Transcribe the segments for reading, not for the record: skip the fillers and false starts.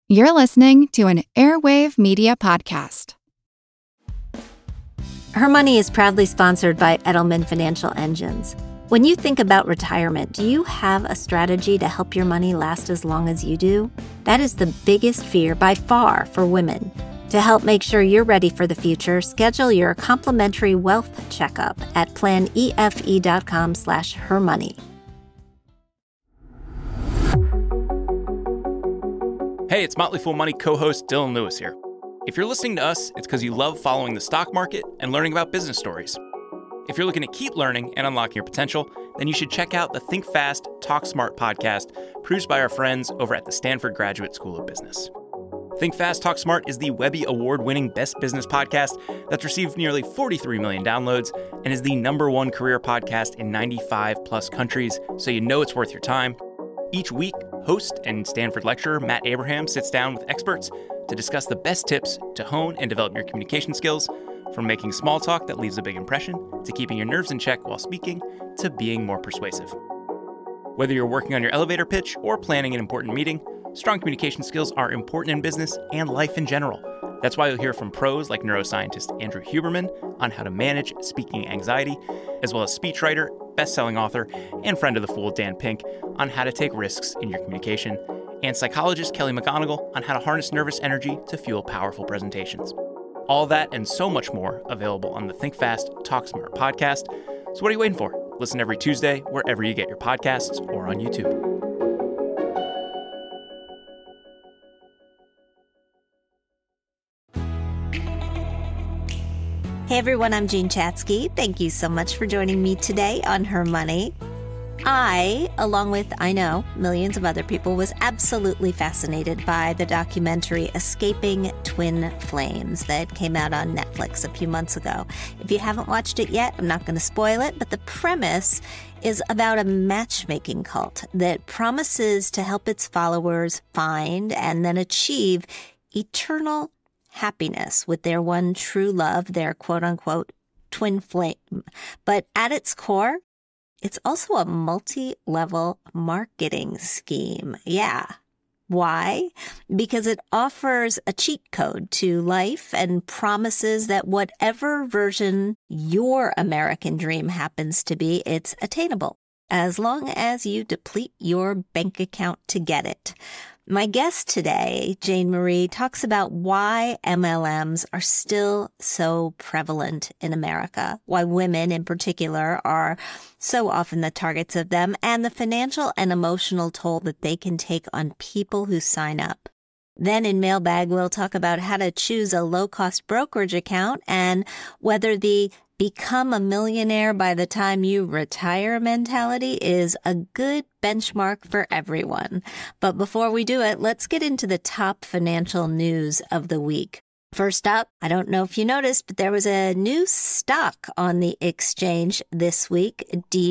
You're listening to an Airwave Media Podcast. Her Money is proudly sponsored by Edelman Financial Engines. When you think about retirement, do you have a strategy to help your money last as long as you do? That is the biggest fear by far for women. To help make sure you're ready for the future, schedule your complimentary wealth checkup at planefe.com/hermoney. Hey, it's Motley Fool Money co-host Dylan Lewis here. If you're listening to us, it's because you love following the stock market and learning about business stories. If you're looking to keep learning and unlocking your potential, then you should check out the Think Fast, Talk Smart podcast produced by our friends over at the Stanford Graduate School of Business. Think Fast, Talk Smart is the Webby Award-winning best business podcast that's received nearly 43 million downloads and is the #1 career podcast in 95-plus countries, so you know it's worth your time. Each week, host and Stanford lecturer Matt Abraham sits down with experts to discuss the best tips to hone and develop your communication skills, from making small talk that leaves a big impression, to keeping your nerves in check while speaking, to being more persuasive. Whether you're working on your elevator pitch or planning an important meeting, strong communication skills are important in business and life in general. That's why you'll hear from pros like neuroscientist Andrew Huberman on how to manage speaking anxiety, as well as speechwriter, best-selling author, and friend of the Fool Dan Pink on how to take risks in your communication, and psychologist Kelly McGonigal on how to harness nervous energy to fuel powerful presentations. All that and so much more available on the Think Fast, Talk Smart podcast. So what are you waiting for? Listen every Tuesday wherever you get your podcasts or on YouTube. Hey everyone, I'm Jean Chatzky. Thank you so much for joining me today on Her Money. I, along with, I know, millions of other people, was absolutely fascinated by the documentary Escaping Twin Flames that came out on Netflix a few months ago. If you haven't watched it yet, I'm not going to spoil it, but the premise is about a matchmaking cult that promises to help its followers find and then achieve eternal happiness with their one true love, their quote-unquote twin flame. But at its core, it's also a multi-level marketing scheme. Yeah. Why? Because it offers a cheat code to life and promises that whatever version your American dream happens to be, it's attainable, as long as you deplete your bank account to get it. My guest today, Jane Marie, talks about why MLMs are still so prevalent in America, why women in particular are so often the targets of them, and the financial and emotional toll that they can take on people who sign up. Then in Mailbag, we'll talk about how to choose a low-cost brokerage account and whether the become a millionaire by the time you retire mentality is a good benchmark for everyone. But before we do it, let's get into the top financial news of the week. First up, I don't know if you noticed, but there was a new stock on the exchange this week,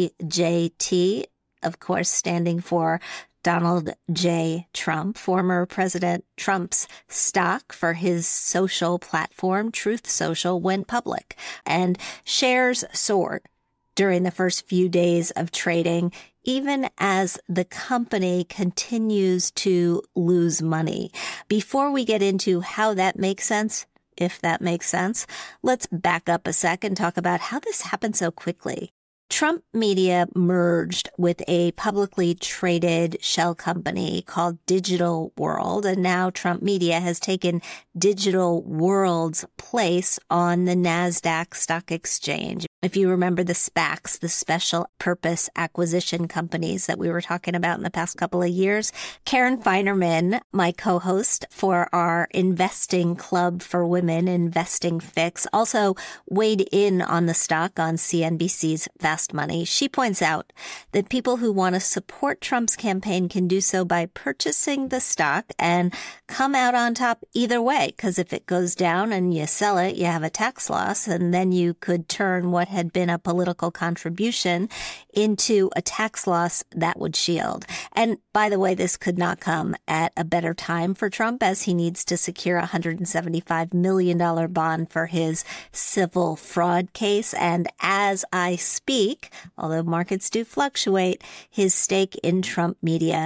DJT, of course, standing for Donald J. Trump. Former President Trump's stock for his social platform, Truth Social, went public, and shares soared during the first few days of trading, even as the company continues to lose money. Before we get into how that makes sense, if that makes sense, let's back up a sec and talk about how this happened so quickly. Trump Media merged with a publicly traded shell company called Digital World, and now Trump Media has taken Digital World's place on the NASDAQ stock exchange. If you remember the SPACs, the special purpose acquisition companies that we were talking about in the past couple of years, Karen Feinerman, my co-host for our investing club for women, Investing Fix, also weighed in on the stock on CNBC's Fast Money. She points out that people who want to support Trump's campaign can do so by purchasing the stock and come out on top either way, because if it goes down and you sell it, you have a tax loss, and then you could turn what had been a political contribution into a tax loss that would shield. And by the way, this could not come at a better time for Trump, as he needs to secure a $175 million bond for his civil fraud case. And as I speak, although markets do fluctuate, his stake in Trump Media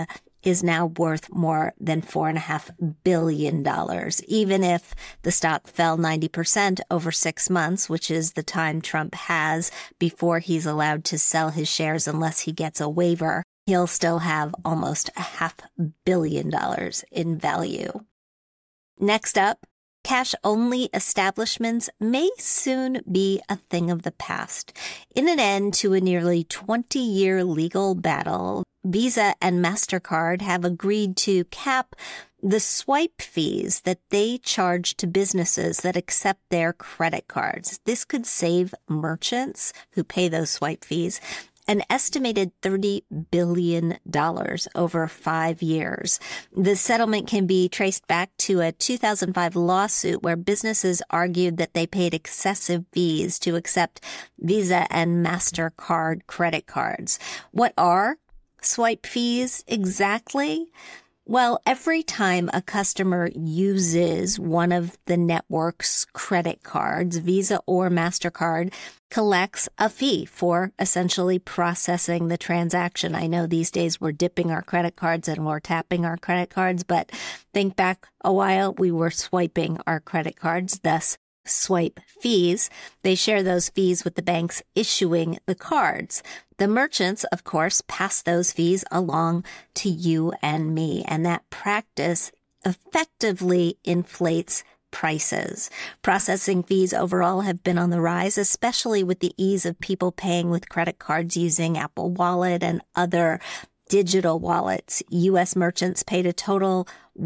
is now worth more than $4.5 billion, even if the stock fell 90% over 6 months, which is the time Trump has before he's allowed to sell his shares unless he gets a waiver. He'll still have almost $500 million in value. Next up, cash-only establishments may soon be a thing of the past. In an end to a nearly 20-year legal battle, Visa and MasterCard have agreed to cap the swipe fees that they charge to businesses that accept their credit cards. This could save merchants who pay those swipe fees an estimated $30 billion over 5 years. The settlement can be traced back to a 2005 lawsuit where businesses argued that they paid excessive fees to accept Visa and MasterCard credit cards. What are swipe fees exactly? Well, every time a customer uses one of the network's credit cards, Visa or MasterCard collects a fee for essentially processing the transaction. I know these days we're dipping our credit cards and we're tapping our credit cards, but think back a while, we were swiping our credit cards, thus swipe fees. They share those fees with the banks issuing the cards. The merchants, of course, pass those fees along to you and me, and that practice effectively inflates prices. Processing fees overall have been on the rise, especially with the ease of people paying with credit cards using Apple Wallet and other digital wallets. U.S. merchants paid a total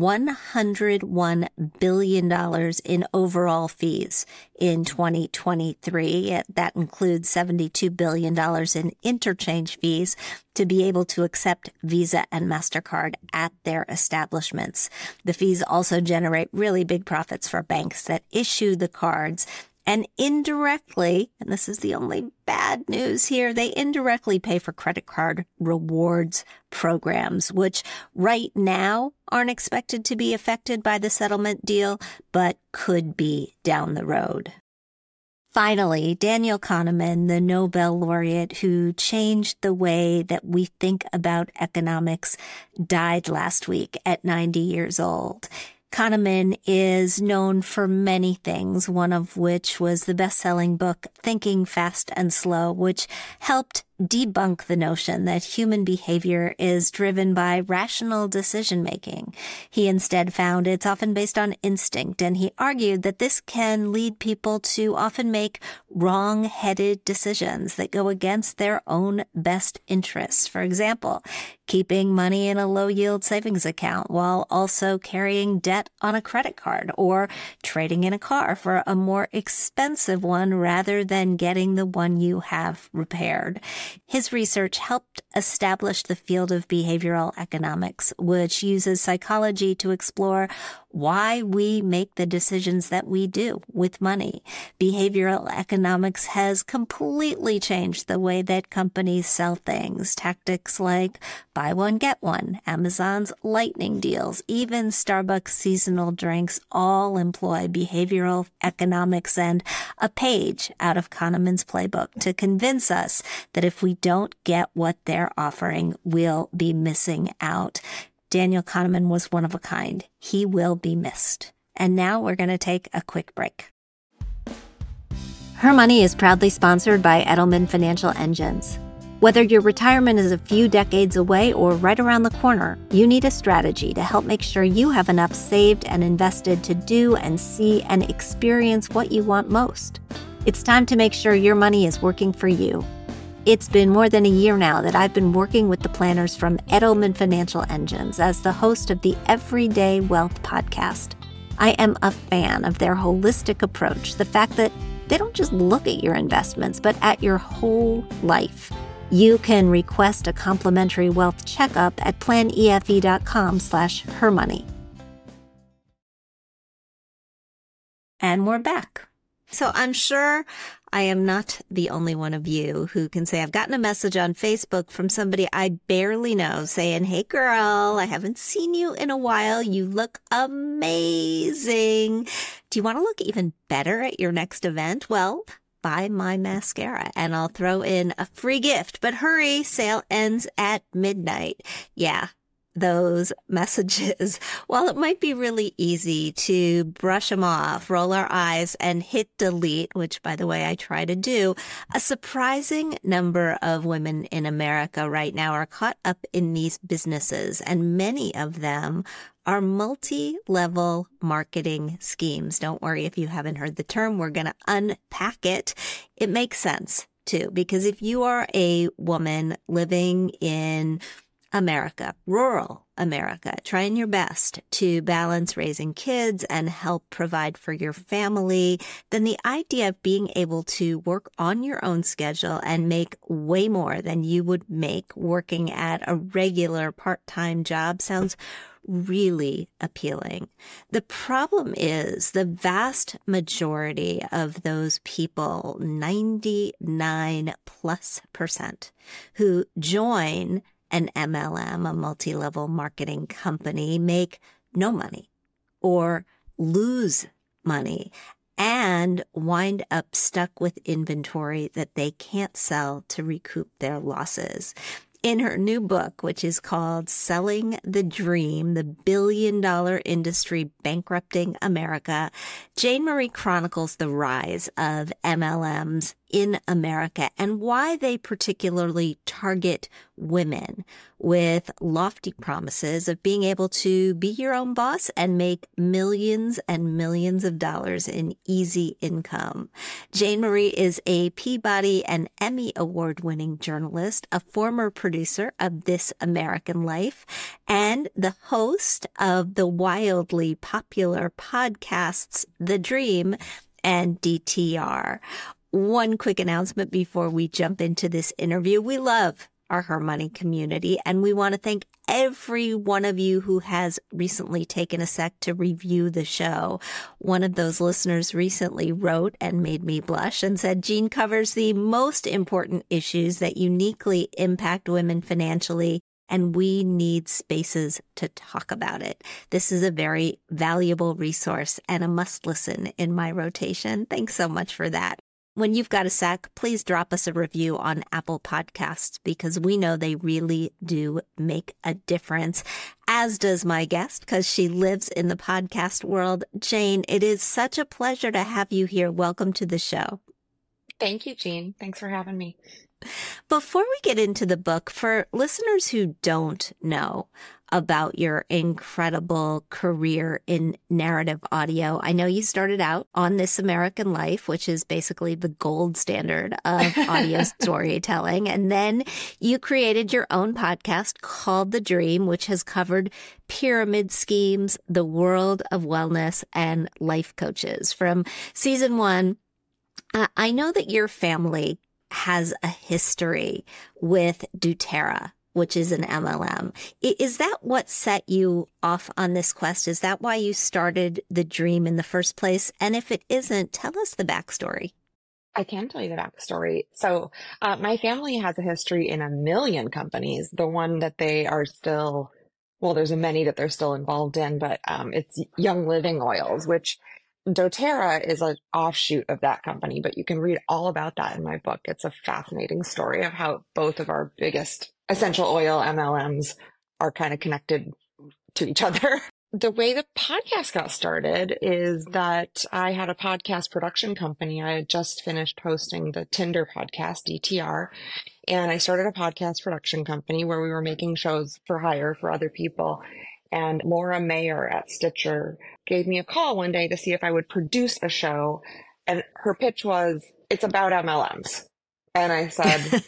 $101 billion in overall fees in 2023. That includes $72 billion in interchange fees to be able to accept Visa and MasterCard at their establishments. The fees also generate really big profits for banks that issue the cards. And indirectly, and this is the only bad news here, they indirectly pay for credit card rewards programs, which right now aren't expected to be affected by the settlement deal, but could be down the road. Finally, Daniel Kahneman, the Nobel laureate who changed the way that we think about economics, died last week at 90 years old. Kahneman is known for many things, one of which was the best-selling book Thinking Fast and Slow, which helped debunk the notion that human behavior is driven by rational decision-making. He instead found it's often based on instinct, and he argued that this can lead people to often make wrong-headed decisions that go against their own best interests. For example, keeping money in a low-yield savings account while also carrying debt on a credit card, or trading in a car for a more expensive one rather than getting the one you have repaired. His research helped establish the field of behavioral economics, which uses psychology to explore why we make the decisions that we do with money. Behavioral economics has completely changed the way that companies sell things. Tactics like buy one, get one, Amazon's lightning deals, even Starbucks seasonal drinks all employ behavioral economics and a page out of Kahneman's playbook to convince us that if we don't get what they're offering, we'll be missing out. Daniel Kahneman was one of a kind. He will be missed. And now we're going to take a quick break. Her Money is proudly sponsored by Edelman Financial Engines. Whether your retirement is a few decades away or right around the corner, you need a strategy to help make sure you have enough saved and invested to do and see and experience what you want most. It's time to make sure your money is working for you. It's been more than a year now that I've been working with the planners from Edelman Financial Engines as the host of the Everyday Wealth podcast. I am a fan of their holistic approach, the fact that they don't just look at your investments, but at your whole life. You can request a complimentary wealth checkup at planefe.com/hermoney. And we're back. So I'm sure I am not the only one of you who can say I've gotten a message on Facebook from somebody I barely know saying, "Hey girl, I haven't seen you in a while. You look amazing. Do you want to look even better at your next event? Well, buy my mascara and I'll throw in a free gift. But hurry, sale ends at midnight." Yeah, those messages, while it might be really easy to brush them off, roll our eyes, and hit delete, which, by the way, I try to do, a surprising number of women in America right now are caught up in these businesses, and many of them are multi-level marketing schemes. Don't worry if you haven't heard the term. We're going to unpack it. It makes sense, too, because if you are a woman living in America, rural America, trying your best to balance raising kids and help provide for your family, then the idea of being able to work on your own schedule and make way more than you would make working at a regular part-time job sounds really appealing. The problem is the vast majority of those people, 99+% who join an MLM, a multi-level marketing company, make no money or lose money and wind up stuck with inventory that they can't sell to recoup their losses. In her new book, which is called Selling the Dream, the billion-dollar industry bankrupting America, Jane Marie chronicles the rise of MLMs in America and why they particularly target women with lofty promises of being able to be your own boss and make millions and millions of dollars in easy income. Jane Marie is a Peabody and Emmy award-winning journalist, a former producer of This American Life, and the host of the wildly popular podcasts The Dream and DTR. One quick announcement before we jump into this interview. We love our Her Money community, and we want to thank every one of you who has recently taken a sec to review the show. One of those listeners recently wrote and made me blush and said, Jean covers the most important issues that uniquely impact women financially, and we need spaces to talk about it. This is a very valuable resource and a must listen in my rotation. Thanks so much for that. When you've got a sec, please drop us a review on Apple Podcasts because we know they really do make a difference, as does my guest because she lives in the podcast world. Jane, it is such a pleasure to have you here. Welcome to the show. Thank you, Jean. Thanks for having me. Before we get into the book, for listeners who don't know about your incredible career in narrative audio, I know you started out on This American Life, which is basically the gold standard of audio storytelling. And then you created your own podcast called The Dream, which has covered pyramid schemes, the world of wellness, and life coaches. From season 1, I know that your family has a history with doTERRA, which is an MLM. Is that what set you off on this quest? Is that why you started The Dream in the first place? And if it isn't, tell us the backstory. I can tell you the backstory. So my family has a history in a million companies. The one that they are still, well, there's many that they're still involved in, but it's Young Living Oils, which doTERRA is an offshoot of that company, but you can read all about that in my book. It's a fascinating story of how both of our biggest essential oil MLMs are kind of connected to each other. The way the podcast got started is that I had a podcast production company. I had just finished hosting the Tinder podcast, DTR, and I started a podcast production company where we were making shows for hire for other people. And Laura Mayer at Stitcher gave me a call one day to see if I would produce a show. And her pitch was, it's about MLMs. And I said,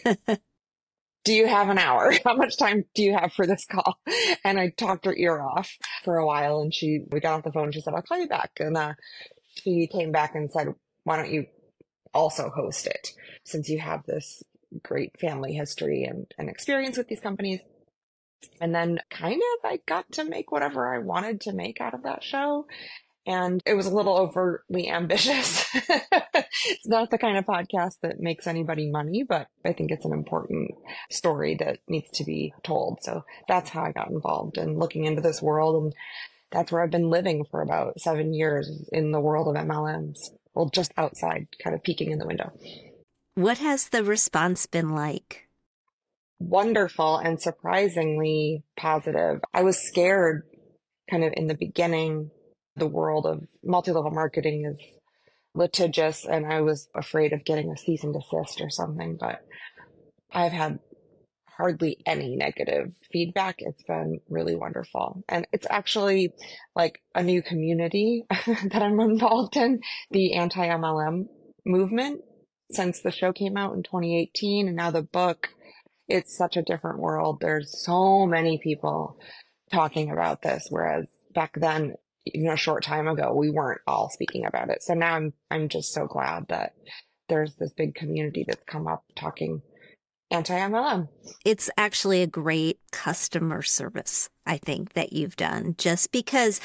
do you have an hour? How much time do you have for this call? And I talked her ear off for a while. And we got off the phone and she said, I'll call you back. And she came back and said, why don't you also host it? Since you have this great family history and experience with these companies. And then I got to make whatever I wanted to make out of that show. And it was a little overtly ambitious. It's not the kind of podcast that makes anybody money, but I think it's an important story that needs to be told. So that's how I got involved in looking into this world. And that's where I've been living for about 7 years, in the world of MLMs. Well, just outside, kind of peeking in the window. What has the response been like? wonderful and surprisingly positive. I was scared kind of in the beginning. The world of multi-level marketing is litigious, and I was afraid of getting a cease and desist or something, but I've had hardly any negative feedback. It's been really wonderful. And it's actually like a new community that I'm involved in, the anti-MLM movement, since the show came out in 2018 and now the book. It's such a different world. There's so many people talking about this, whereas back then, a short time ago, we weren't all speaking about it. So now I'm just so glad that there's this big community that's come up talking anti-MLM. It's actually a great customer service, I think, that you've done, just because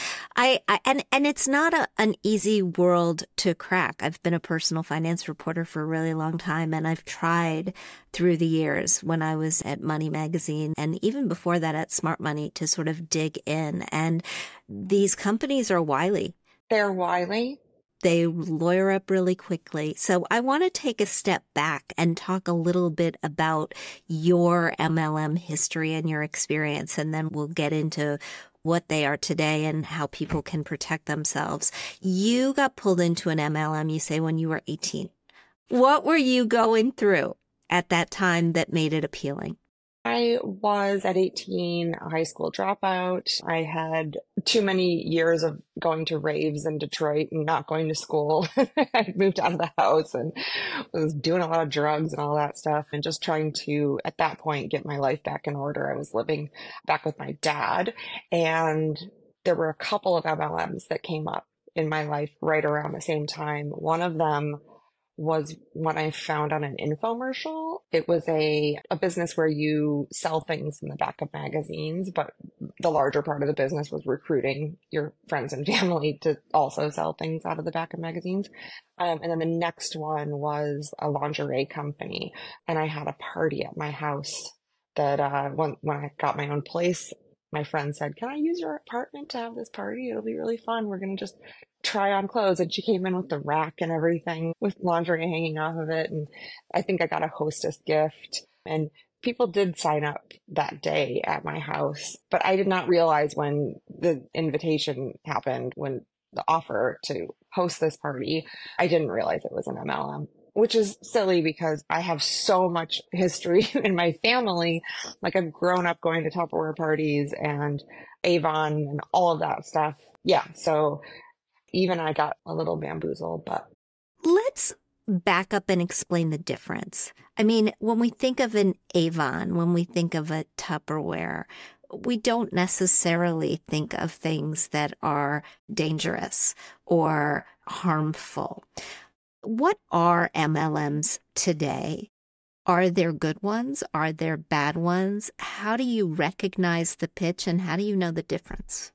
and it's not an easy world to crack. I've been a personal finance reporter for a really long time, and I've tried through the years when I was at Money Magazine and even before that at Smart Money to sort of dig in. And these companies are wily. They're wily. They lawyer up really quickly. So I want to take a step back and talk a little bit about your MLM history and your experience, and then we'll get into what they are today and how people can protect themselves. You got pulled into an MLM, you say, when you were 18. What were you going through at that time that made it appealing? I was at 18, a high school dropout. I had too many years of going to raves in Detroit and not going to school. I moved out of the house and was doing a lot of drugs and all that stuff and just trying to, at that point, get my life back in order. I was living back with my dad, and there were a couple of MLMs that came up in my life right around the same time. One of them was one I found on an infomercial. It was a business where you sell things in the back of magazines, but the larger part of the business was recruiting your friends and family to also sell things out of the back of magazines. And then the next one was a lingerie company. And I had a party at my house that when I got my own place, my friend said, "Can I use your apartment to have this party? It'll be really fun. We're going to just try on clothes." And she came in with the rack and everything with lingerie hanging off of it. And I think I got a hostess gift, and people did sign up that day at my house, but I did not realize when the invitation happened, when the offer to host this party, I didn't realize it was an MLM, which is silly because I have so much history in my family. Like, I've grown up going to Tupperware parties and Avon and all of that stuff. Yeah. So even I got a little bamboozled, but. Let's back up and explain the difference. I mean, when we think of an Avon, when we think of a Tupperware, we don't necessarily think of things that are dangerous or harmful. What are MLMs today? Are there good ones? Are there bad ones? How do you recognize the pitch, and how do you know the difference?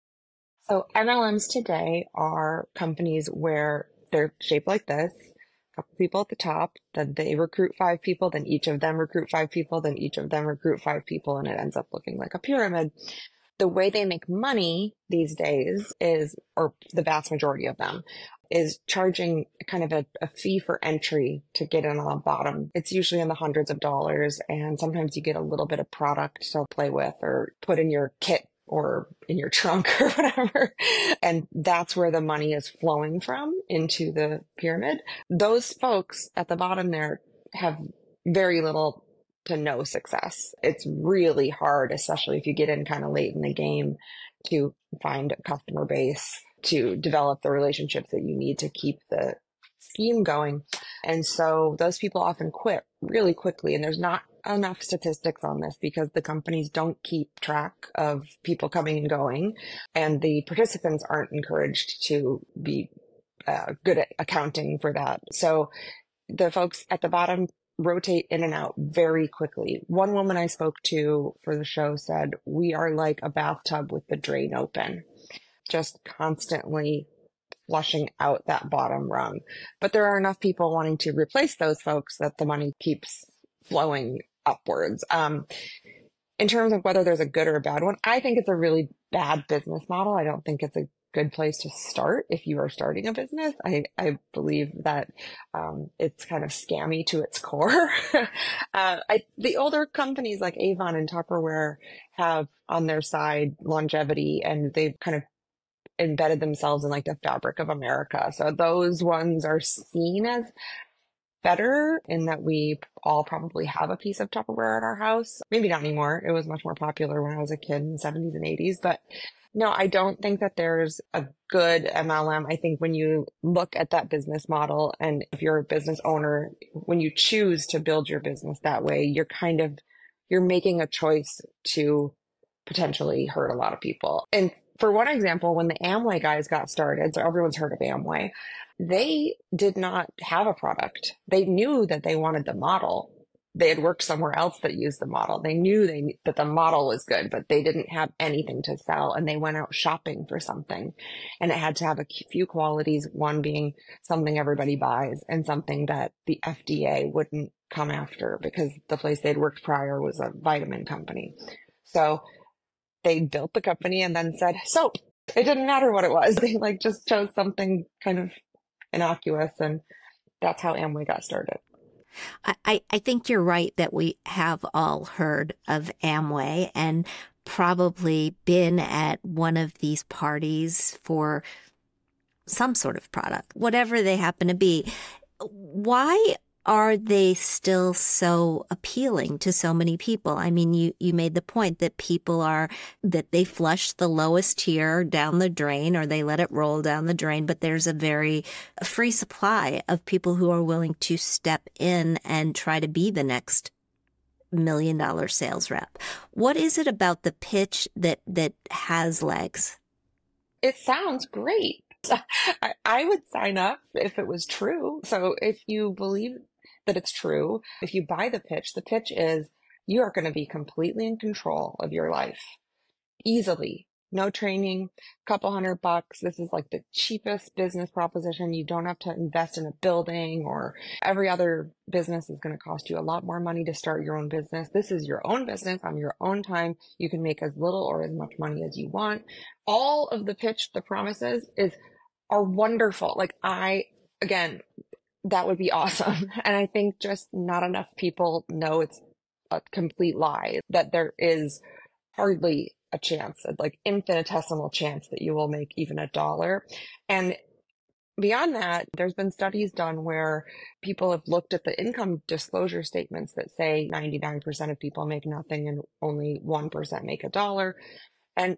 So MLMs today are companies where they're shaped like this, a couple people at the top, then they recruit 5 people, then each of them recruit 5 people, then each of them recruit 5 people, and it ends up looking like a pyramid. The way they make money these days is, or the vast majority of them, is charging kind of a fee for entry to get in on the bottom. It's usually in the hundreds of dollars, and sometimes you get a little bit of product to play with or put in your kit or in your trunk or whatever. And that's where the money is flowing from into the pyramid. Those folks at the bottom there have very little to no success. It's really hard, especially if you get in kind of late in the game, to find a customer base, to develop the relationships that you need to keep the scheme going. And so those people often quit really quickly. And there's not enough statistics on this because the companies don't keep track of people coming and going, and the participants aren't encouraged to be good at accounting for that. So the folks at the bottom rotate in and out very quickly. One woman I spoke to for the show said, "We are like a bathtub with the drain open, just constantly flushing out that bottom rung." But there are enough people wanting to replace those folks that the money keeps flowing upwards. In terms of whether there's a good or a bad one, I think it's a really bad business model. I don't think it's a good place to start if you are starting a business. I believe that it's kind of scammy to its core. The older companies like Avon and Tupperware have on their side longevity, and they've kind of embedded themselves in like the fabric of America. So those ones are seen as better in that we all probably have a piece of Tupperware at our house. Maybe not anymore. It was much more popular when I was a kid in the 70s and 80s. But no, I don't think that there's a good MLM. I think when you look at that business model, and if you're a business owner, when you choose to build your business that way, you're making a choice to potentially hurt a lot of people. And for one example, when the Amway guys got started, so everyone's heard of Amway, they did not have a product. They knew that they wanted the model. They had worked somewhere else that used the model. They knew that the model was good, but they didn't have anything to sell. And they went out shopping for something. And it had to have a few qualities, one being something everybody buys and something that the FDA wouldn't come after, because the place they'd worked prior was a vitamin company. So they built the company and then said soap. It didn't matter what it was. They just chose something kind of innocuous, and that's how Amway got started. I think you're right that we have all heard of Amway and probably been at one of these parties for some sort of product, whatever they happen to be. Why are they still so appealing to so many people? I mean, you made the point that that they flush the lowest tier down the drain, or they let it roll down the drain, but there's a free supply of people who are willing to step in and try to be the next $1 million sales rep. What is it about the pitch that has legs? It sounds great. I would sign up if it was true. So if you believe that it's true, if you buy the pitch is you are going to be completely in control of your life. Easily. No training, couple $100. This is like the cheapest business proposition. You don't have to invest in a building, or every other business is going to cost you a lot more money to start your own business. This is your own business on your own time. You can make as little or as much money as you want. All of the pitch, the promises are wonderful. Again, that would be awesome. And I think just not enough people know it's a complete lie, that there is hardly a chance, like infinitesimal chance, that you will make even $1. And beyond that, there's been studies done where people have looked at the income disclosure statements that say 99% of people make nothing and only 1% make $1. And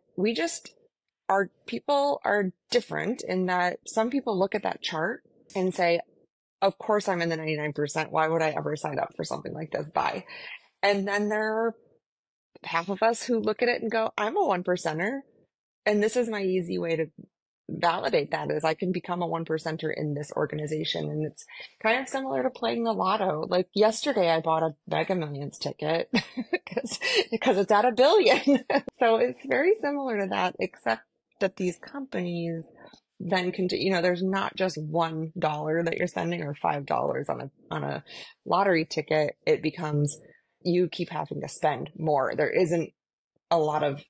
people are different in that some people look at that chart and say, of course I'm in the 99%. Why would I ever sign up for something like this? Bye. And then there are half of us who look at it and go, I'm a 1%er. And this is my easy way to validate that, is I can become a 1%er in this organization. And it's kind of similar to playing the lotto. Like yesterday, I bought a Mega Millions ticket because it's at $1 billion. So it's very similar to that, except that these companies then continue, there's not just $1 that you're spending or $5 on a lottery ticket. It becomes, you keep having to spend more. There isn't a lot of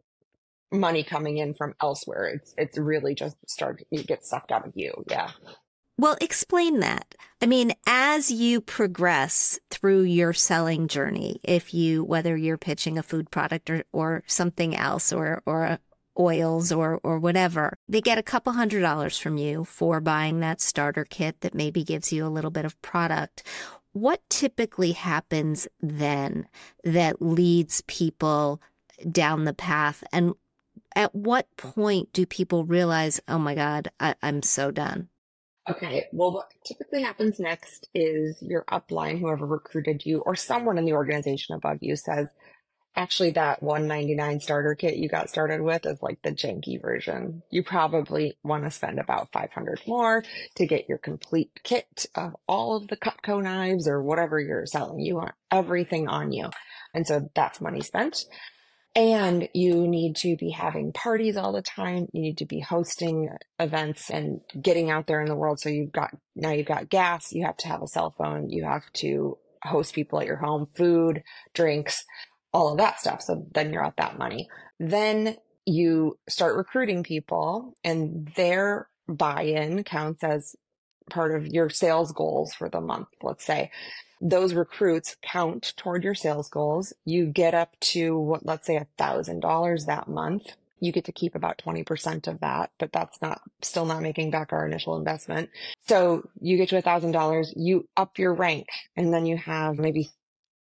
money coming in from elsewhere. It's really just it gets sucked out of you. Yeah. Well, explain that. I mean, as you progress through your selling journey, whether you're pitching a food product or something else, or oils or whatever, they get a couple $100 from you for buying that starter kit that maybe gives you a little bit of product. What typically happens then that leads people down the path? And at what point do people realize, oh my God, I'm so done? Okay, well, what typically happens next is your upline, whoever recruited you, or someone in the organization above you says, actually, that $199 starter kit you got started with is like the janky version. You probably want to spend about $500 more to get your complete kit of all of the Cutco knives or whatever you're selling. You want everything on you. And so that's money spent. And you need to be having parties all the time. You need to be hosting events and getting out there in the world. So you've got gas, you have to have a cell phone, you have to host people at your home, food, drinks, all of that stuff. So then you're at that money. Then you start recruiting people, and their buy-in counts as part of your sales goals for the month, let's say. Those recruits count toward your sales goals. You get up to what, let's say $1,000 that month. You get to keep about 20% of that, but that's still not making back our initial investment. So you get to $1,000, you up your rank, and then you have maybe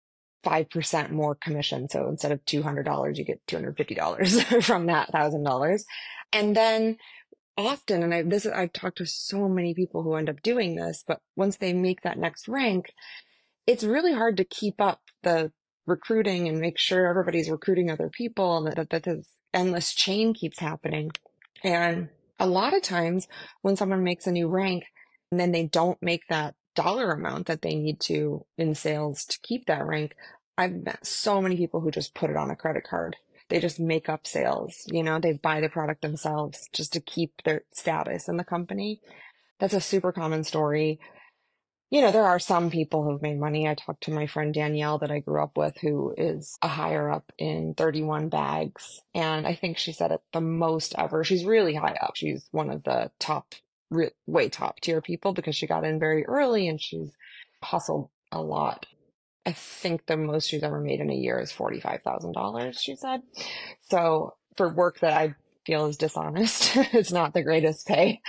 5% more commission. So instead of $200, you get $250 from that $1,000. And then often, and I've talked to so many people who end up doing this, but once they make that next rank, it's really hard to keep up the recruiting and make sure everybody's recruiting other people, and that this endless chain keeps happening. And a lot of times when someone makes a new rank and then they don't make that dollar amount that they need to in sales to keep that rank, I've met so many people who just put it on a credit card. They just make up sales, they buy the product themselves just to keep their status in the company. That's a super common story. There are some people who've made money. I talked to my friend Danielle that I grew up with, who is a higher up in 31 Bags. And I think she said it the most ever. She's really high up. She's one of the way top tier people because she got in very early and she's hustled a lot. I think the most she's ever made in a year is $45,000, she said. So for work that I feel is dishonest, it's not the greatest pay.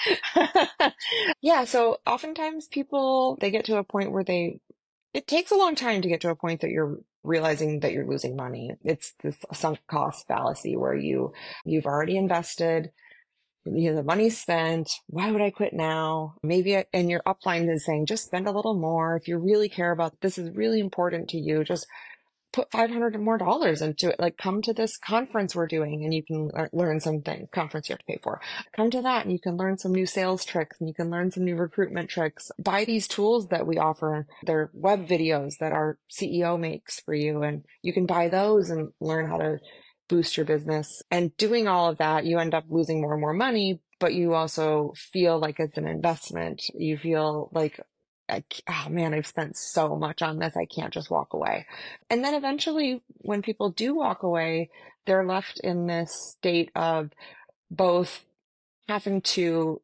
Yeah. So oftentimes people, they get to a point where it takes a long time to get to a point that you're realizing that you're losing money. It's this sunk cost fallacy where you've already invested, the money's spent. Why would I quit now? And your upline is saying, just spend a little more. If you really care about this, is really important to you, just put $500 more into it. Like, come to this conference we're doing and you can learn something. Conference you have to pay for. Come to that and you can learn some new sales tricks and you can learn some new recruitment tricks. Buy these tools that we offer. They're web videos that our CEO makes for you, and you can buy those and learn how to boost your business. And doing all of that, you end up losing more and more money, but you also feel like it's an investment. You feel like, oh man, I've spent so much on this, I can't just walk away. And then eventually when people do walk away, they're left in this state of both having to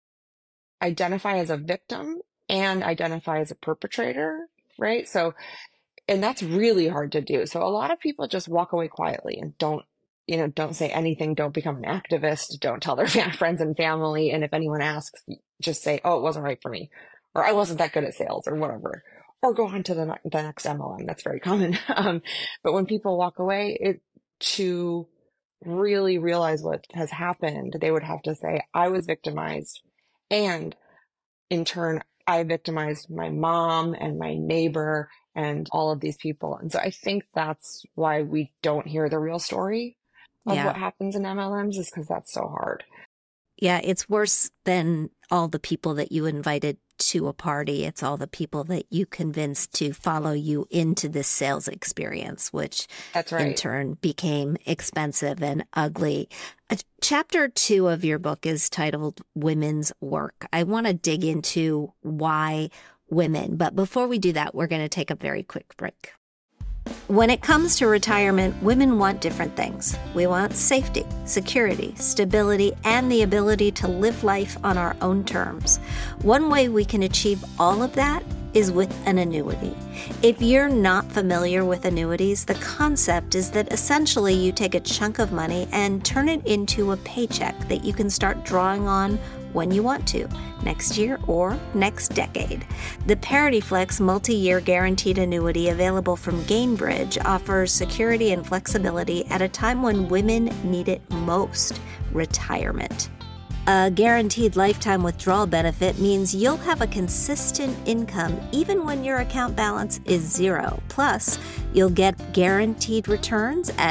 identify as a victim and identify as a perpetrator, right? And that's really hard to do. So a lot of people just walk away quietly and don't say anything, don't become an activist, don't tell their friends and family. And if anyone asks, just say, oh, it wasn't right for me, or I wasn't that good at sales, or whatever, or go on to the next MLM. That's very common. But when people walk away, to really realize what has happened, they would have to say, I was victimized, and in turn, I victimized my mom and my neighbor and all of these people. And so I think that's why we don't hear the real story of what happens in MLMs, is because that's so hard. Yeah, it's worse than all the people that you invited to a party. It's all the people that you convinced to follow you into this sales experience, which that's right. In turn became expensive and ugly. Chapter 2 of your book is titled Women's Work. I want to dig into why women, but before we do that, we're going to take a very quick break. When it comes to retirement, women want different things. We want safety, security, stability, and the ability to live life on our own terms. One way we can achieve all of that is with an annuity. If you're not familiar with annuities, the concept is that essentially you take a chunk of money and turn it into a paycheck that you can start drawing on when you want to, next year or next decade. The ParityFlex multi-year guaranteed annuity available from Gainbridge offers security and flexibility at a time when women need it most, retirement. A guaranteed lifetime withdrawal benefit means you'll have a consistent income even when your account balance is zero. Plus, you'll get guaranteed returns at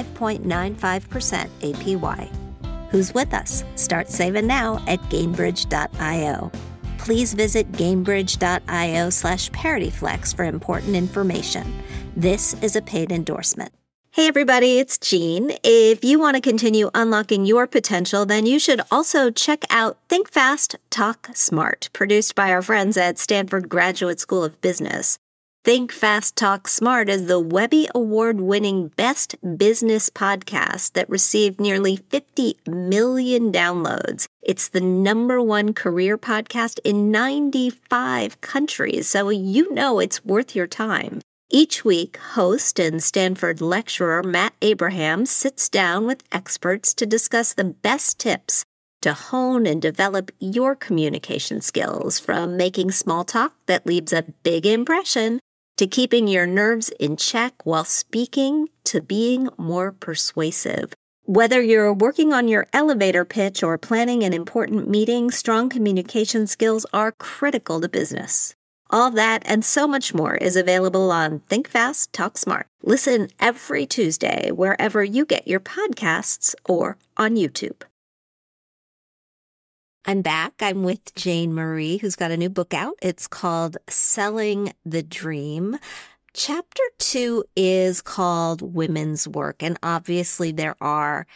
5.95% APY. Who's with us? Start saving now at Gainbridge.io. Please visit Gainbridge.io/ParityFlex for important information. This is a paid endorsement. Hey everybody, it's Jean. If you want to continue unlocking your potential, then you should also check out Think Fast, Talk Smart, produced by our friends at Stanford Graduate School of Business. Think Fast, Talk Smart is the Webby Award-winning Best Business Podcast that received nearly 50 million downloads. It's the #1 career podcast in 95 countries, so you know it's worth your time. Each week, host and Stanford lecturer Matt Abraham sits down with experts to discuss the best tips to hone and develop your communication skills, from making small talk that leaves a big impression to keeping your nerves in check while speaking to being more persuasive. Whether you're working on your elevator pitch or planning an important meeting, strong communication skills are critical to business. All that and so much more is available on Think Fast, Talk Smart. Listen every Tuesday wherever you get your podcasts or on YouTube. I'm back. I'm with Jane Marie, who's got a new book out. It's called Selling the Dream. Chapter 2 is called Women's Work. And obviously there are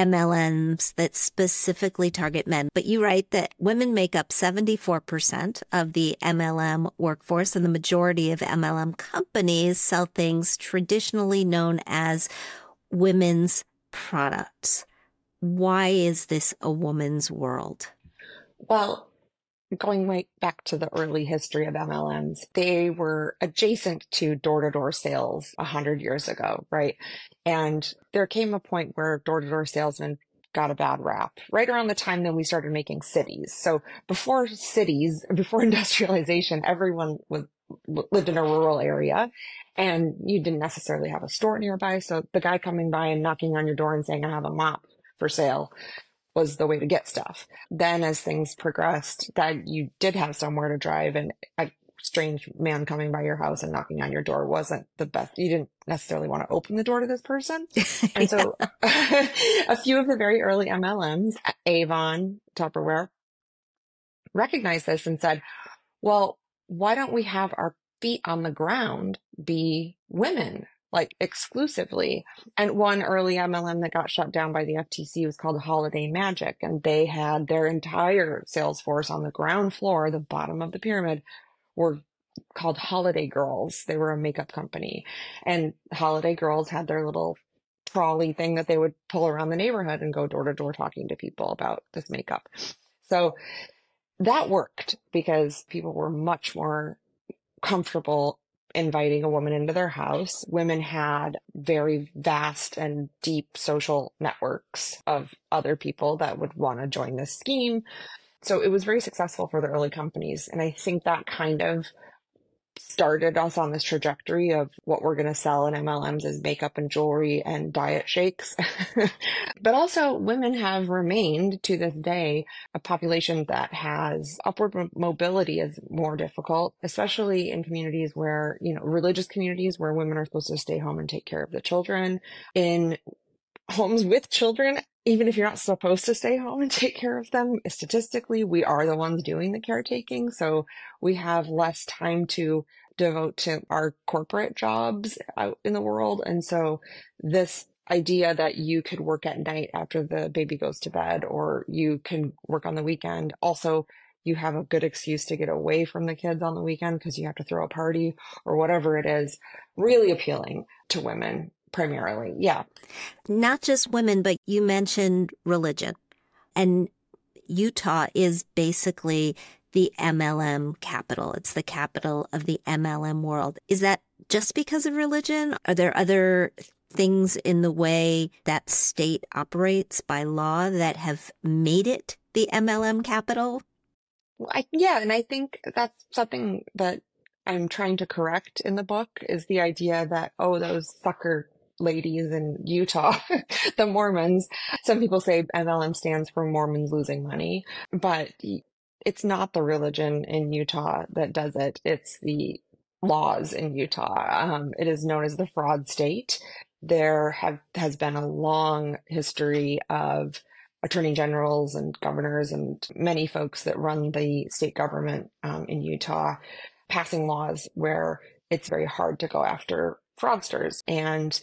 MLMs that specifically target men. But you write that women make up 74% of the MLM workforce, and the majority of MLM companies sell things traditionally known as women's products. Why is this a woman's world? Well, going right back to the early history of MLMs, they were adjacent to door-to-door sales 100 years ago, right? And there came a point where door-to-door salesmen got a bad rap, right around the time that we started making cities. So before cities, before industrialization, everyone lived in a rural area, and you didn't necessarily have a store nearby. So the guy coming by and knocking on your door and saying, "I have a mop for sale," was the way to get stuff. Then as things progressed, that you did have somewhere to drive, and a strange man coming by your house and knocking on your door wasn't the best. You didn't necessarily want to open the door to this person. And so a few of the very early MLMs, Avon, Tupperware, recognized this and said, well, why don't we have our feet on the ground be women, like exclusively? And one early MLM that got shut down by the FTC was called Holiday Magic, and they had their entire sales force on the ground floor, the bottom of the pyramid, were called Holiday Girls. They were a makeup company, and Holiday Girls had their little trolley thing that they would pull around the neighborhood and go door to door talking to people about this makeup. So that worked because people were much more comfortable inviting a woman into their house. Women had very vast and deep social networks of other people that would want to join this scheme. So it was very successful for the early companies. And I think that kind of started us on this trajectory of what we're going to sell in MLMs is makeup and jewelry and diet shakes. But also women have remained to this day a population that has upward mobility is more difficult, especially in communities where, religious communities where women are supposed to stay home and take care of the children. In homes with children, even if you're not supposed to stay home and take care of them, statistically, we are the ones doing the caretaking. So we have less time to devote to our corporate jobs out in the world. And so this idea that you could work at night after the baby goes to bed, or you can work on the weekend. Also, you have a good excuse to get away from the kids on the weekend because you have to throw a party or whatever it is, really appealing to women. Primarily, yeah. Not just women, but you mentioned religion. And Utah is basically the MLM capital. It's the capital of the MLM world. Is that just because of religion? Are there other things in the way that state operates by law that have made it the MLM capital? Well, and I think that's something that I'm trying to correct in the book, is the idea that, those sucker ladies in Utah, the Mormons. Some people say MLM stands for Mormons losing money, but it's not the religion in Utah that does it. It's the laws in Utah. It is known as the fraud state. There has been a long history of attorney generals and governors and many folks that run the state government in Utah passing laws where it's very hard to go after fraudsters. And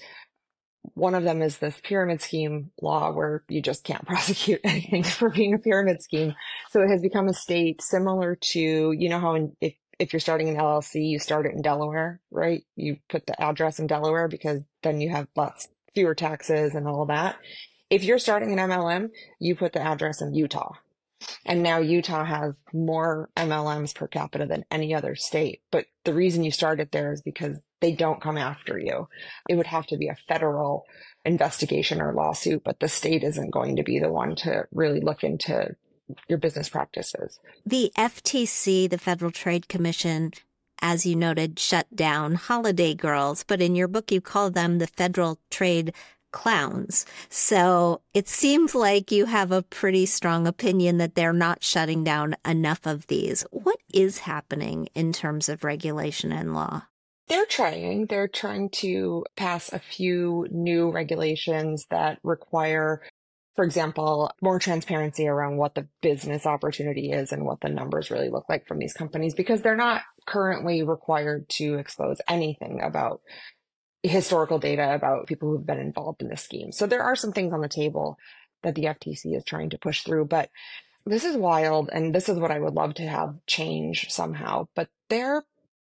one of them is this pyramid scheme law where you just can't prosecute anything for being a pyramid scheme. So it has become a state similar to, how if if you're starting an LLC, you start it in Delaware, right? You put the address in Delaware because then you have fewer taxes and all that. If you're starting an MLM, you put the address in Utah. And now Utah has more MLMs per capita than any other state. But the reason you started there is because they don't come after you. It would have to be a federal investigation or lawsuit, but the state isn't going to be the one to really look into your business practices. The FTC, the Federal Trade Commission, as you noted, shut down Holiday Girls, but in your book you call them the Federal Trade Clowns. So it seems like you have a pretty strong opinion that they're not shutting down enough of these. What is happening in terms of regulation and law? They're trying to pass a few new regulations that require, for example, more transparency around what the business opportunity is and what the numbers really look like from these companies, because they're not currently required to expose anything about historical data about people who've been involved in this scheme. So there are some things on the table that the FTC is trying to push through, but this is wild. And this is what I would love to have change somehow, but their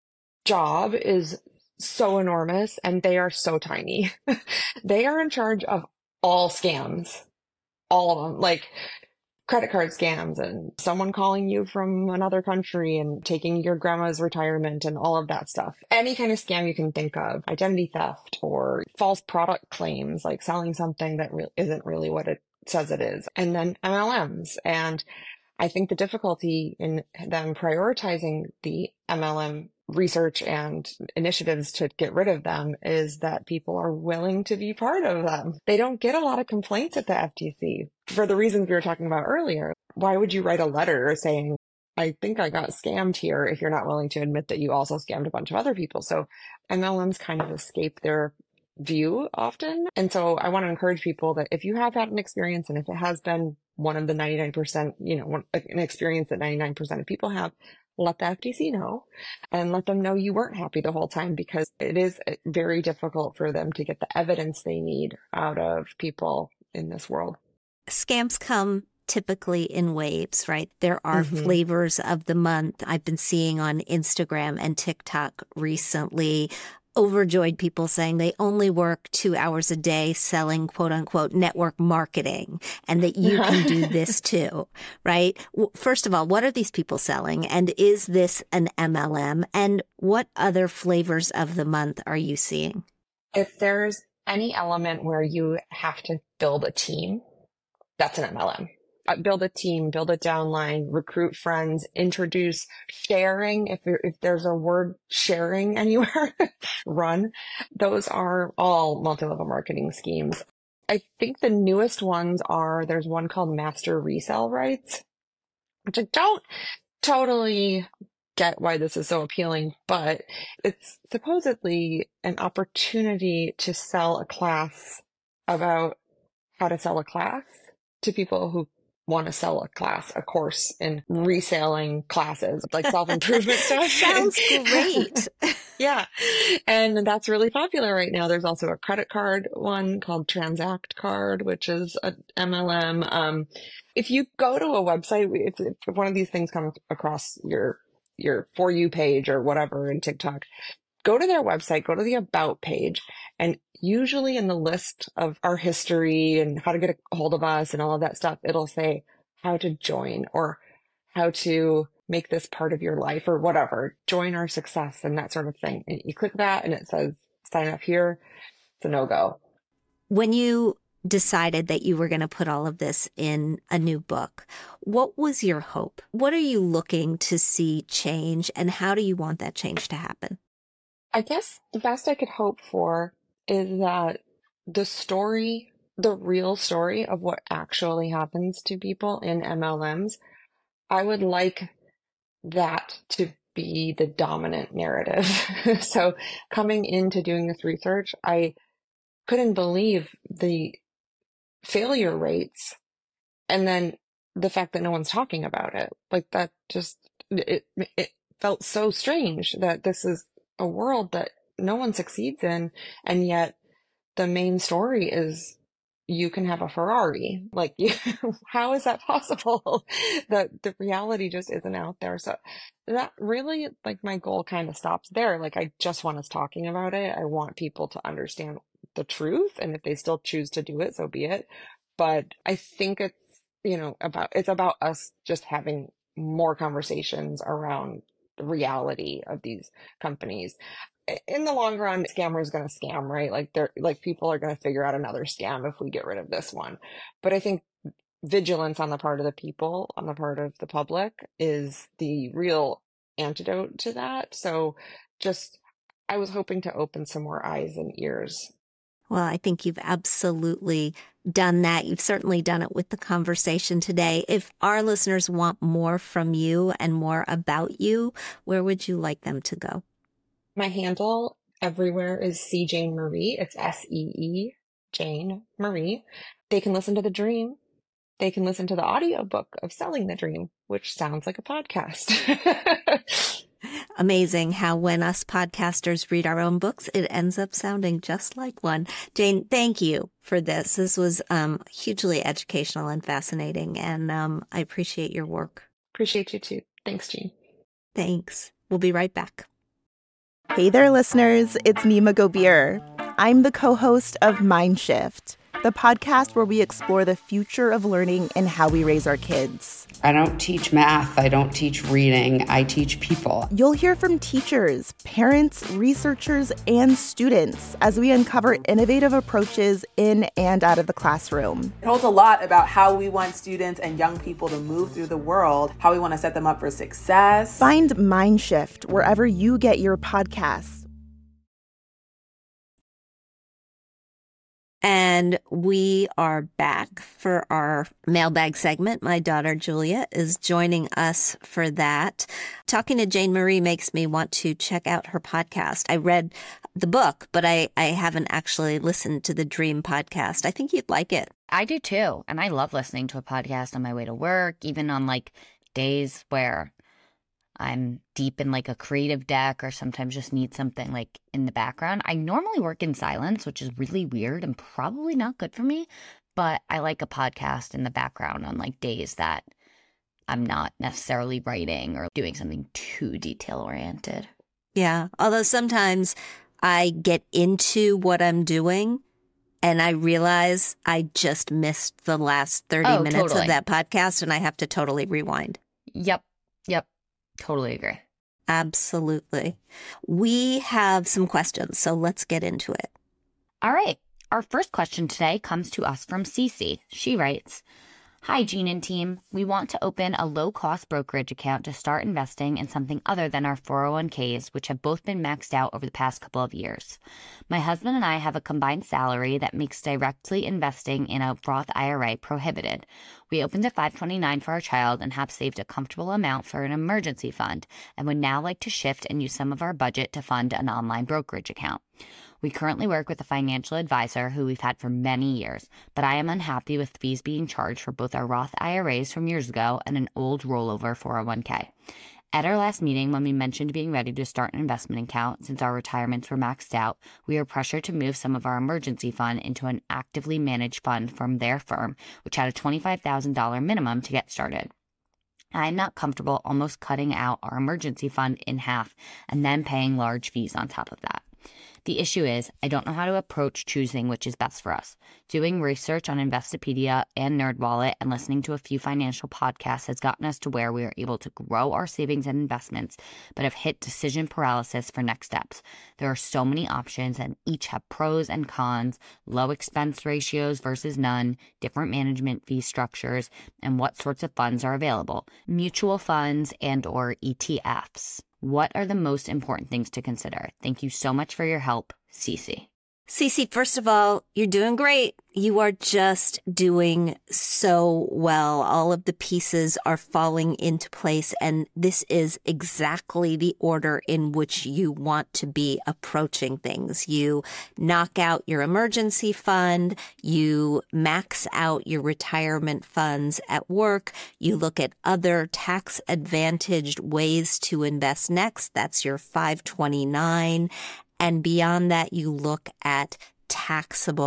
job is so enormous and they are so tiny. They are in charge of all scams, all of them, like credit card scams and someone calling you from another country and taking your grandma's retirement and all of that stuff. Any kind of scam you can think of, identity theft or false product claims, like selling something that isn't really what it says it is. And then MLMs. And I think the difficulty in them prioritizing the MLM research and initiatives to get rid of them is that people are willing to be part of them. They don't get a lot of complaints at the FTC for the reasons we were talking about earlier. Why would you write a letter saying, I think I got scammed here, if you're not willing to admit that you also scammed a bunch of other people? So MLMs kind of escape their view often. And so I want to encourage people that if you have had an experience and if it has been one of the 99%, an experience that 99% of people have, let the FTC know and let them know you weren't happy the whole time, because it is very difficult for them to get the evidence they need out of people in this world. Scams come typically in waves, right? There are flavors of the month. I've been seeing on Instagram and TikTok recently overjoyed people saying they only work 2 hours a day selling quote unquote network marketing and that you can do this too, right? First of all, what are these people selling? And is this an MLM? And what other flavors of the month are you seeing? If there's any element where you have to build a team, that's an MLM. Build a team, build a downline, recruit friends, introduce sharing. If there's a word sharing anywhere, run. Those are all multi-level marketing schemes. I think the newest ones there's one called master resale rights, which I don't totally get why this is so appealing, but it's supposedly an opportunity to sell a class about how to sell a class to people who want to sell a course in reselling classes, like self-improvement stuff. Sounds great. Yeah. And that's really popular right now. There's also a credit card one called Transact Card, which is an MLM. If you go to a website, if one of these things comes across your For You page or whatever in TikTok, go to their website, go to the About page, and usually in the list of our history and how to get a hold of us and all of that stuff, it'll say how to join or how to make this part of your life or whatever, join our success and that sort of thing. And you click that and it says, sign up here. It's a no-go. When you decided that you were going to put all of this in a new book, what was your hope? What are you looking to see change and how do you want that change to happen? I guess the best I could hope for is that the real story of what actually happens to people in MLMs, I would like that to be the dominant narrative. So coming into doing this research, I couldn't believe the failure rates and then the fact that no one's talking about it. Like that just, it felt so strange that this is a world that no one succeeds in, and yet the main story is you can have a Ferrari. Like, how is that possible? The reality just isn't out there. So that really, like, my goal kind of stops there. Like, I just want us talking about it. I want people to understand the truth. And if they still choose to do it, so be it. But I think it's, it's about us just having more conversations around the reality of these companies. In the long run, scammer is going to scam, right? Like people are going to figure out another scam if we get rid of this one. But I think vigilance on the part of the people, on the part of the public, is the real antidote to that. So I was hoping to open some more eyes and ears. Well, I think you've absolutely done that. You've certainly done it with the conversation today. If our listeners want more from you and more about you, where would you like them to go? My handle everywhere is C. Jane Marie. It's SEE Jane Marie. They can listen to The Dream. They can listen to the audiobook of Selling the Dream, which sounds like a podcast. Amazing how when us podcasters read our own books, it ends up sounding just like one. Jane, thank you for this. This was hugely educational and fascinating, and I appreciate your work. Appreciate you too. Thanks, Jean. Thanks. We'll be right back. Hey there, listeners. It's Nima Gobir. I'm the co-host of Mindshift, the podcast where we explore the future of learning and how we raise our kids. I don't teach math. I don't teach reading. I teach people. You'll hear from teachers, parents, researchers, and students as we uncover innovative approaches in and out of the classroom. It holds a lot about how we want students and young people to move through the world, how we want to set them up for success. Find Mindshift wherever you get your podcasts. And we are back for our mailbag segment. My daughter, Julia, is joining us for that. Talking to Jane Marie makes me want to check out her podcast. I read the book, but I haven't actually listened to the Dream podcast. I think you'd like it. I do too. And I love listening to a podcast on my way to work, even on like days where I'm deep in like a creative deck or sometimes just need something like in the background. I normally work in silence, which is really weird and probably not good for me, but I like a podcast in the background on like days that I'm not necessarily writing or doing something too detail oriented. Yeah. Although sometimes I get into what I'm doing and I realize I just missed the last 30 minutes of that podcast and I have to totally rewind. Yep. Totally agree. Absolutely. We have some questions, so let's get into it. All right. Our first question today comes to us from Cece. She writes, "Hi, Jean and team. We want to open a low-cost brokerage account to start investing in something other than our 401ks, which have both been maxed out over the past couple of years. My husband and I have a combined salary that makes directly investing in a Roth IRA prohibited. We opened a 529 for our child and have saved a comfortable amount for an emergency fund and would now like to shift and use some of our budget to fund an online brokerage account. We currently work with a financial advisor who we've had for many years, but I am unhappy with fees being charged for both our Roth IRAs from years ago and an old rollover 401k. At our last meeting, when we mentioned being ready to start an investment account since our retirements were maxed out, we were pressured to move some of our emergency fund into an actively managed fund from their firm, which had a $25,000 minimum to get started. I'm not comfortable almost cutting out our emergency fund in half and then paying large fees on top of that. The issue is, I don't know how to approach choosing which is best for us. Doing research on Investopedia and NerdWallet and listening to a few financial podcasts has gotten us to where we are able to grow our savings and investments, but have hit decision paralysis for next steps. There are so many options and each have pros and cons, low expense ratios versus none, different management fee structures, and what sorts of funds are available, mutual funds and or ETFs. What are the most important things to consider? Thank you so much for your help, Cece. Cece, first of all, you're doing great. You are just doing so well. All of the pieces are falling into place, and this is exactly the order in which you want to be approaching things. You knock out your emergency fund, you max out your retirement funds at work, you look at other tax-advantaged ways to invest next. That's your 529. And beyond that, you look at taxable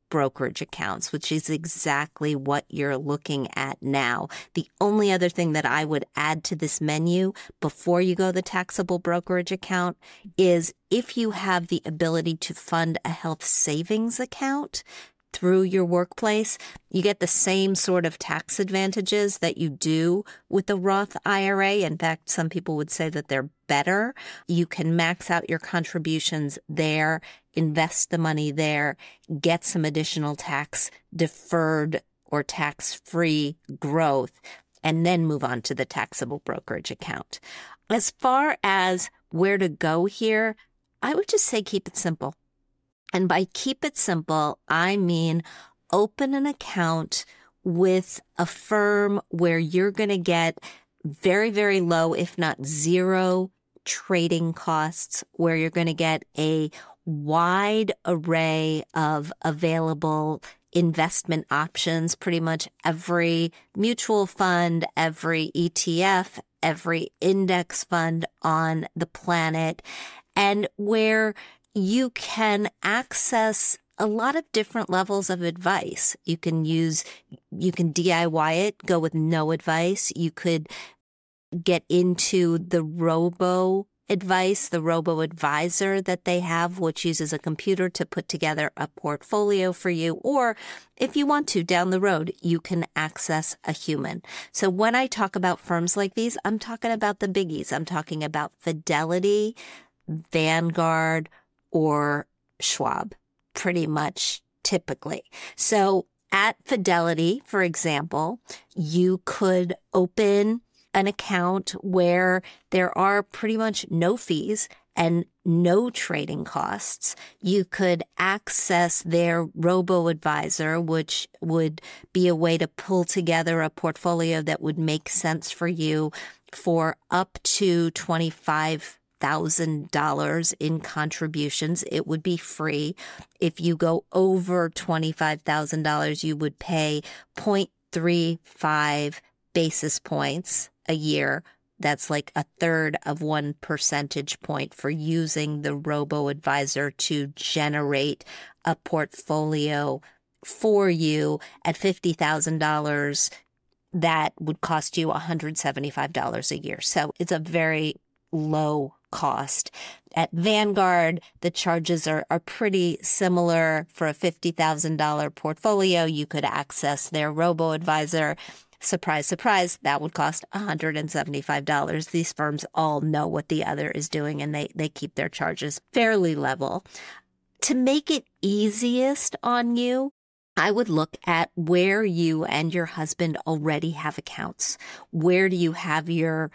brokerage accounts, which is exactly what you're looking at now. The only other thing that I would add to this menu before you go the taxable brokerage account is if you have the ability to fund a health savings account through your workplace, you get the same sort of tax advantages that you do with the Roth IRA. In fact, some people would say that they're better. You can max out your contributions there, invest the money there, get some additional tax deferred or tax-free growth, and then move on to the taxable brokerage account. As far as where to go here, I would just say keep it simple. And by keep it simple, I mean open an account with a firm where you're going to get very, very low, if not zero, trading costs, where you're going to get a wide array of available investment options, pretty much every mutual fund, every ETF, every index fund on the planet, and where you can access a lot of different levels of advice. You can DIY it, go with no advice. You could get into the robo advisor that they have, which uses a computer to put together a portfolio for you. Or if you want to, down the road, you can access a human. So when I talk about firms like these, I'm talking about the biggies. I'm talking about Fidelity, Vanguard, or Schwab, pretty much typically. So at Fidelity, for example, you could open an account where there are pretty much no fees and no trading costs. You could access their robo-advisor, which would be a way to pull together a portfolio that would make sense for you for up to $25,000 in contributions. It would be free. If you go over $25,000, you would pay 0.35 basis points a year. That's like a third of 1 percentage point for using the robo-advisor to generate a portfolio for you. At $50,000, that would cost you $175 a year. So it's a very low cost. At Vanguard, the charges are pretty similar. For a $50,000 portfolio, you could access their robo-advisor. Surprise, surprise, that would cost $175. These firms all know what the other is doing, and they keep their charges fairly level. To make it easiest on you, I would look at where you and your husband already have accounts. Where do you have your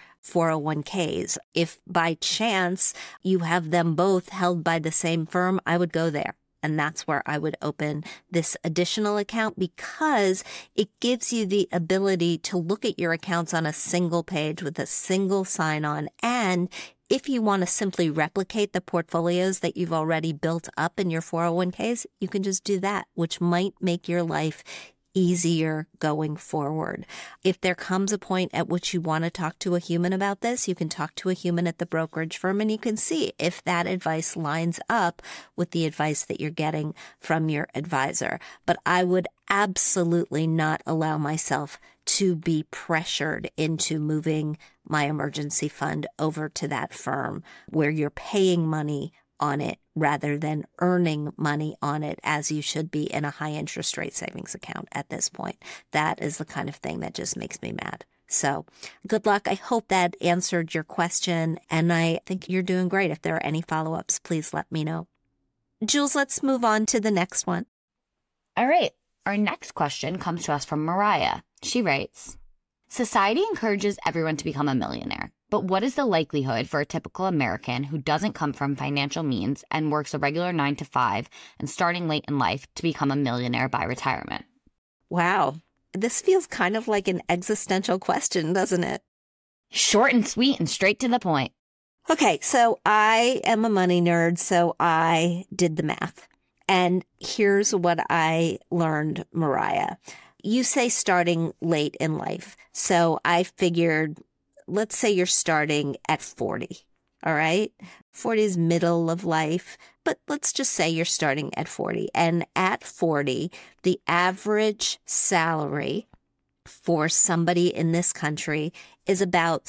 401ks? If by chance you have them both held by the same firm, I would go there. And that's where I would open this additional account, because it gives you the ability to look at your accounts on a single page with a single sign-on. And if you want to simply replicate the portfolios that you've already built up in your 401ks, you can just do that, which might make your life easier going forward. If there comes a point at which you want to talk to a human about this, you can talk to a human at the brokerage firm, and you can see if that advice lines up with the advice that you're getting from your advisor. But I would absolutely not allow myself to be pressured into moving my emergency fund over to that firm where you're paying money on it rather than earning money on it, as you should be in a high interest rate savings account at this point. That is the kind of thing that just makes me mad. So good luck. I hope that answered your question, and I think you're doing great. If there are any follow-ups, please let me know. Jules, let's move on to the next one. All right. Our next question comes to us from Mariah. She writes, society encourages everyone to become a millionaire. But what is the likelihood for a typical American who doesn't come from financial means and works a regular 9 to 5 and starting late in life to become a millionaire by retirement? Wow. This feels kind of like an existential question, doesn't it? Short and sweet and straight to the point. Okay, so I am a money nerd, so I did the math. And here's what I learned, Mariah. You say starting late in life. So I figured, let's say you're starting at 40. all right? 40 is middle of life, but let's just say you're starting at 40. And at 40, the average salary for somebody in this country is about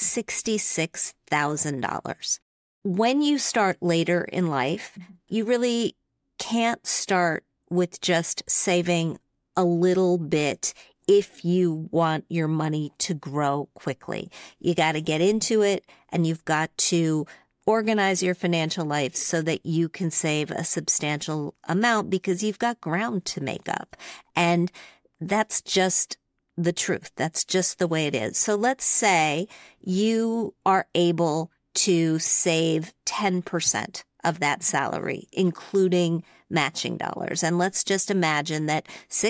$66,000. When you start later in life, you really can't start with just saving a little bit if you want your money to grow quickly. You got to get into it, and you've got to organize your financial life so that you can save a substantial amount because you've got ground to make up. And that's just the truth. That's just the way it is. So let's say you are able to save 10% of that salary, including matching dollars. And let's just imagine that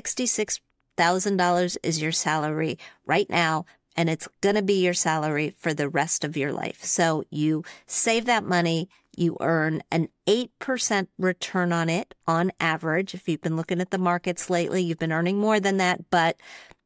$66,000 is your salary right now, and it's going to be your salary for the rest of your life. So you save that money, you earn an 8% return on it on average. If you've been looking at the markets lately, you've been earning more than that, but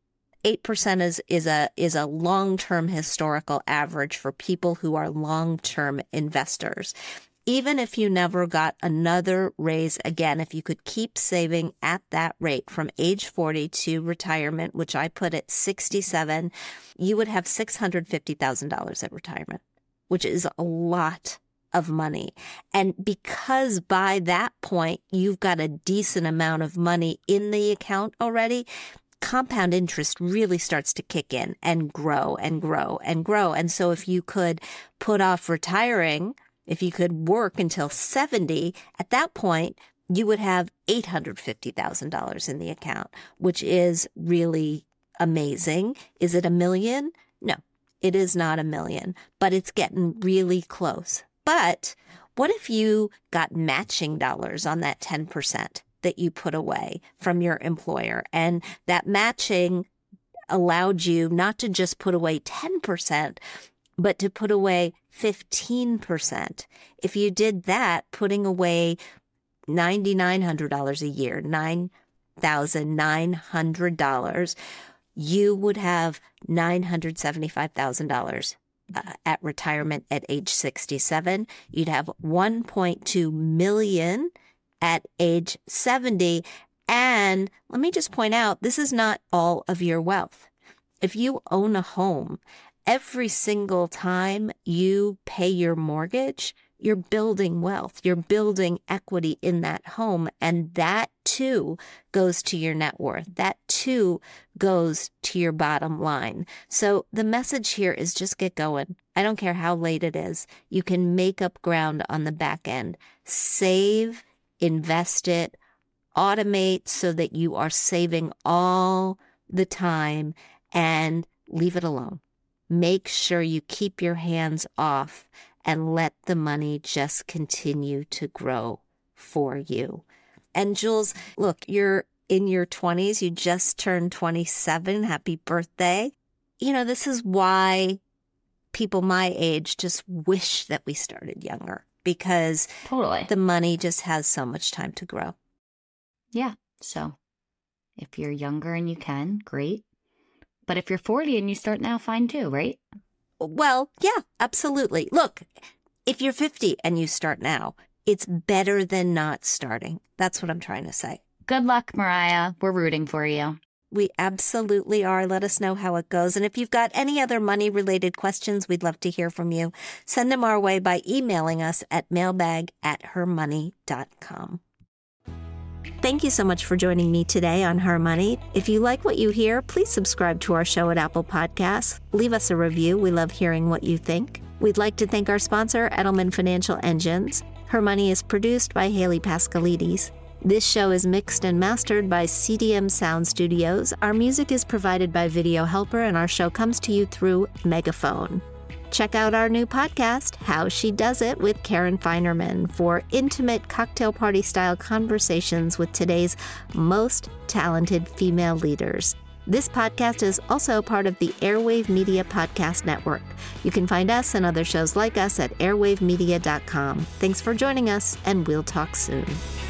8% is a long-term historical average for people who are long-term investors. Even if you never got another raise again, if you could keep saving at that rate from age 40 to retirement, which I put at 67, you would have $650,000 at retirement, which is a lot of money. And because by that point, you've got a decent amount of money in the account already, compound interest really starts to kick in and grow and grow and grow. And so if you could put off retiring, if you could work until 70, at that point, you would have $850,000 in the account, which is really amazing. Is it $1 million? No, it is not $1 million, but it's getting really close. But what if you got matching dollars on that 10% that you put away from your employer? And that matching allowed you not to just put away 10%, but to put away 15%. If you did that, putting away $9,900 a year, $9,900, you would have $975,000 at retirement at age 67. You'd have $1.2 million at age 70. And let me just point out, this is not all of your wealth. If you own a home, every single time you pay your mortgage, you're building wealth. You're building equity in that home. And that too goes to your net worth. That too goes to your bottom line. So the message here is just get going. I don't care how late it is. You can make up ground on the back end. Save, invest it, automate so that you are saving all the time, and leave it alone. Make sure you keep your hands off and let the money just continue to grow for you. And Jules, look, you're in your 20s. You just turned 27. Happy birthday. You know, this is why people my age just wish that we started younger, because Totally. the money just has so much time to grow. Yeah. So if you're younger and you can, great. But if you're 40 and you start now, fine too, right? Well, yeah, absolutely. Look, if you're 50 and you start now, it's better than not starting. That's what I'm trying to say. Good luck, Mariah. We're rooting for you. We absolutely are. Let us know how it goes. And if you've got any other money-related questions, we'd love to hear from you. Send them our way by emailing us at mailbag@hermoney.com. Thank you so much for joining me today on Her Money. If you like what you hear, please subscribe to our show at Apple Podcasts. Leave us a review. We love hearing what you think. We'd like to thank our sponsor, Edelman Financial Engines. Her Money is produced by Haley Pascalides. This show is mixed and mastered by CDM Sound Studios. Our music is provided by Video Helper, and our show comes to you through Megaphone. Check out our new podcast, How She Does It, with Karen Feinerman, for intimate cocktail party style conversations with today's most talented female leaders. This podcast is also part of the Airwave Media Podcast Network. You can find us and other shows like us at airwavemedia.com. Thanks for joining us, and we'll talk soon.